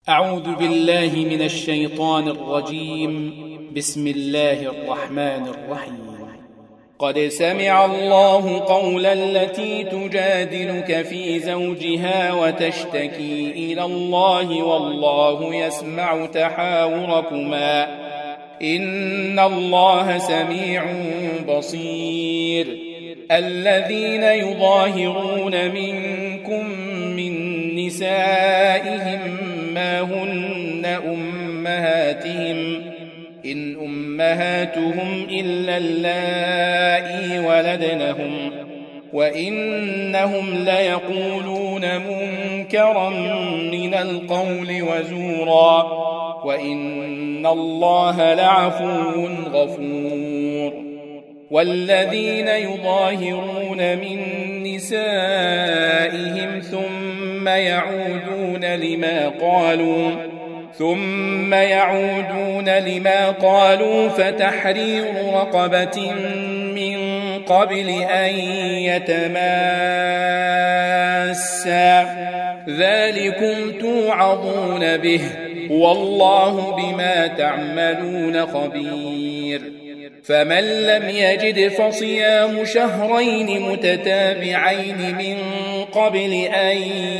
أعوذ بالله من الشيطان الرجيم. بسم الله الرحمن الرحيم. قد سمع الله قول التي تجادلك في زوجها وتشتكي إلى الله والله يسمع تحاوركما إن الله سميع بصير. الذين يظاهرون منكم من نسائهم ما هن أمهاتهم إن أمهاتهم إلا اللائي ولدنهم وإنهم ليقولون منكرا من القول وزورا وإن الله لعفو غفور. والذين يظاهرون من نسائهم ثم يعودون لما قالوا فتحرير رقبة من قبل أن يتماسا ذلكم توعظون به والله بما تعملون خبير. فمن لم يجد فصيام شهرين متتابعين من قبل أن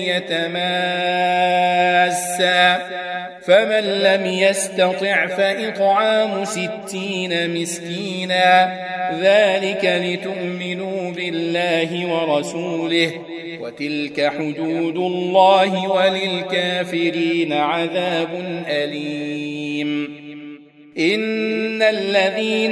يتماسا فمن لم يستطع فإطعام 60 مسكينا ذلك لتؤمنوا بالله ورسوله وتلك حدود الله وللكافرين عذاب أليم. إن الذين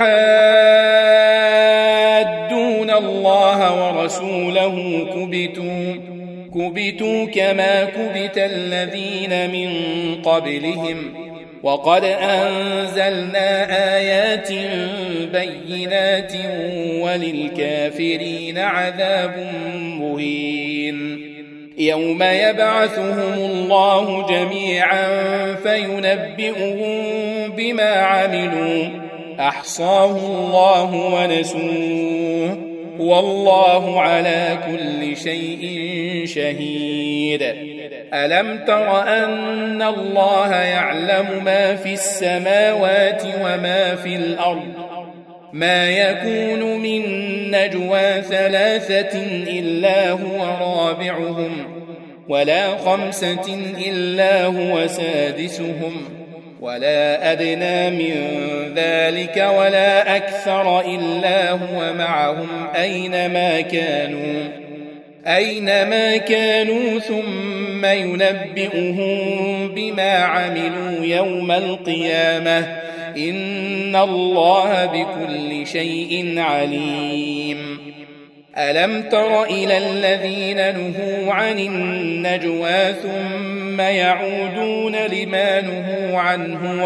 يحادون الله ورسوله كبتوا كما كبت الذين من قبلهم وقد أنزلنا آيات بينات وللكافرين عذاب مهين. يوم يبعثهم الله جميعا فينبئهم بما عملوا أحصاه الله ونسوه والله على كل شيء شهيد. ألم تر أن الله يعلم ما في السماوات وما في الأرض ما يكون من نجوى 3 إلا هو رابعهم ولا 5 إلا هو سادسهم ولا أدنى من ذلك ولا أكثر إلا هو معهم أينما كانوا ثم ينبئهم بما عملوا يوم القيامة إن الله بكل شيء عليم. ألم تر إلى الذين نهوا عن النجوى ثم يعودون لما نهوا عنه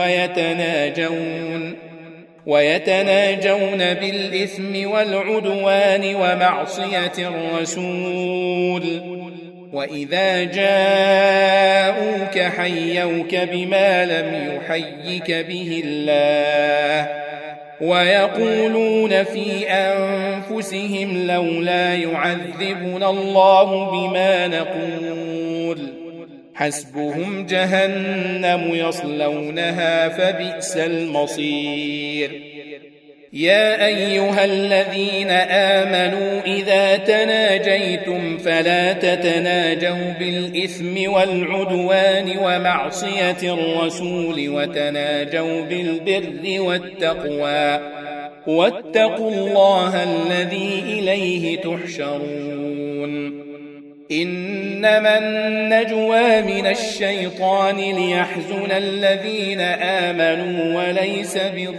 ويتناجون بالإثم والعدوان ومعصية الرسول وإذا جاءوك حيوك بما لم يحيك به الله ويقولون في أنفسهم لولا يعذبنا الله بما نقول حسبهم جهنم يصلونها فبئس المصير. يا أيها الذين آمنوا إذا تناجيتم فلا تتناجوا بالإثم والعدوان ومعصية الرسول وتناجوا بالبر والتقوى واتقوا الله الذي إليه تحشرون. إنما النجوى من الشيطان ليحزن الذين آمنوا وليس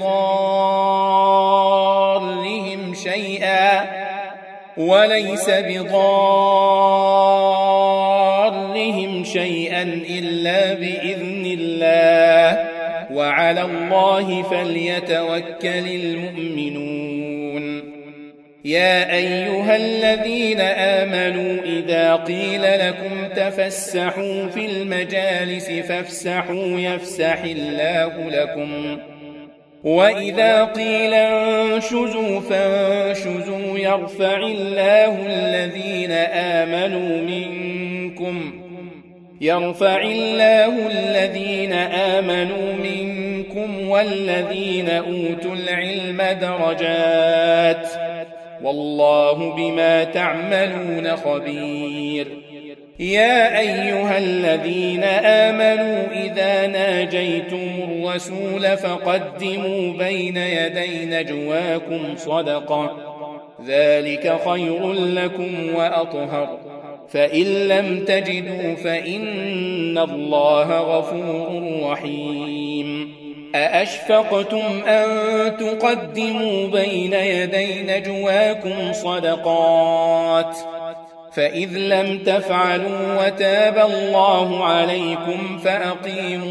بضارهم شيئا إلا بإذن الله وعلى الله فليتوكل المؤمنون. يا أيها الذين آمنوا إذا قيل لكم تفسحوا في المجالس فافسحوا يفسح الله لكم وإذا قيل انشزوا فانشزوا يرفع الله الذين آمنوا منكم يرفع الله الذين آمنوا منكم والذين أوتوا العلم درجات والله بما تعملون خبير يا أيها الذين آمنوا إذا ناجيتم الرسول فقدموا بين يدي نجواكم صدقة ذلك خير لكم وأطهر فإن لم تجدوا فإن الله غفور رحيم أأشفقتم أن تقدموا بين يدي نجواكم صدقات فإذ لم تفعلوا وتاب الله عليكم فأقيموا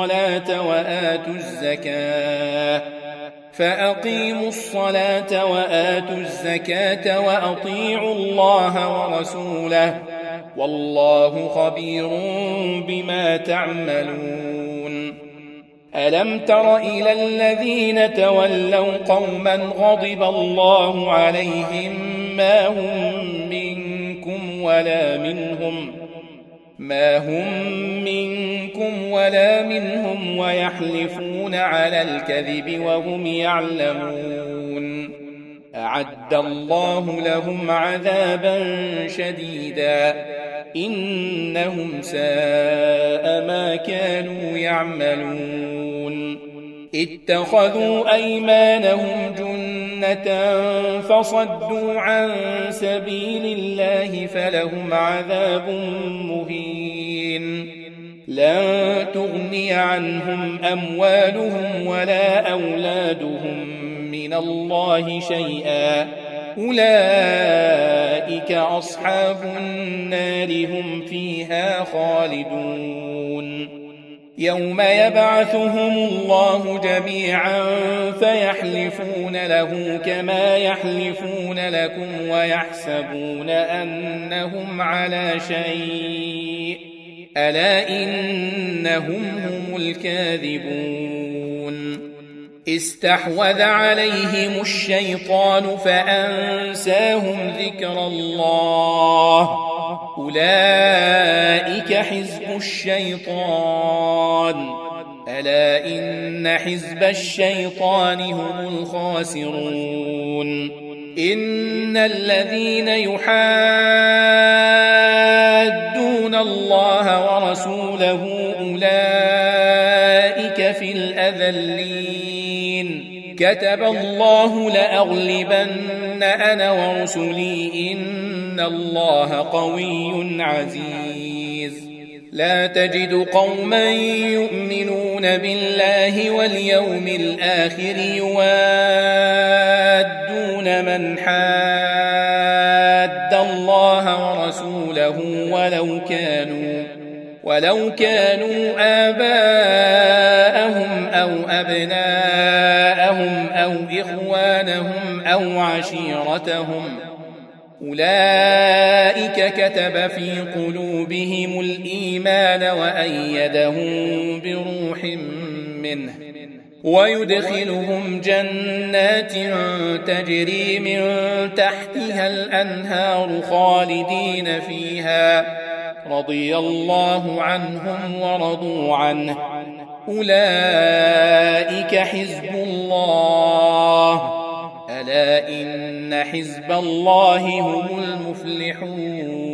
الصلاة وآتوا الزكاة وأطيعوا الله ورسوله والله خبير بما تعملون ألم تر إلى الذين تولوا قوما غضب الله عليهم ما هم منكم ولا منهم ويحلفون على الكذب وهم يعلمون أعد الله لهم عذابا شديدا إنهم ساء ما كانوا يعملون اتخذوا أيمانهم جنة فصدوا عن سبيل الله فلهم عذاب مهين لن تغني عنهم أموالهم ولا أولادهم من الله شيئا أولئك أصحاب النار هم فيها خالدون يوم يبعثهم الله جميعا فيحلفون له كما يحلفون لكم ويحسبون أنهم على شيء ألا إنهم هم الكاذبون استحوذ عليهم الشيطان فأنساهم ذكر الله أولئك حزب الشيطان ألا إن حزب الشيطان هم الخاسرون إن الذين يحادون الله ورسوله أولئك في الأذلين كتب الله لأغلبن أنا ورسلي إن الله قوي عزيز لا تجد قوما يؤمنون بالله واليوم الآخر يوادون من حاد الله ورسوله ولو كانوا آباءهم أو أبناءهم أو إخوانهم أو عشيرتهم أولئك كتب في قلوبهم الإيمان وأيدهم بروح منه ويدخلهم جنات تجري من تحتها الأنهار خالدين فيها رضي الله عنهم ورضوا عنه أولئك حزب الله ألا إن حزب الله هم المفلحون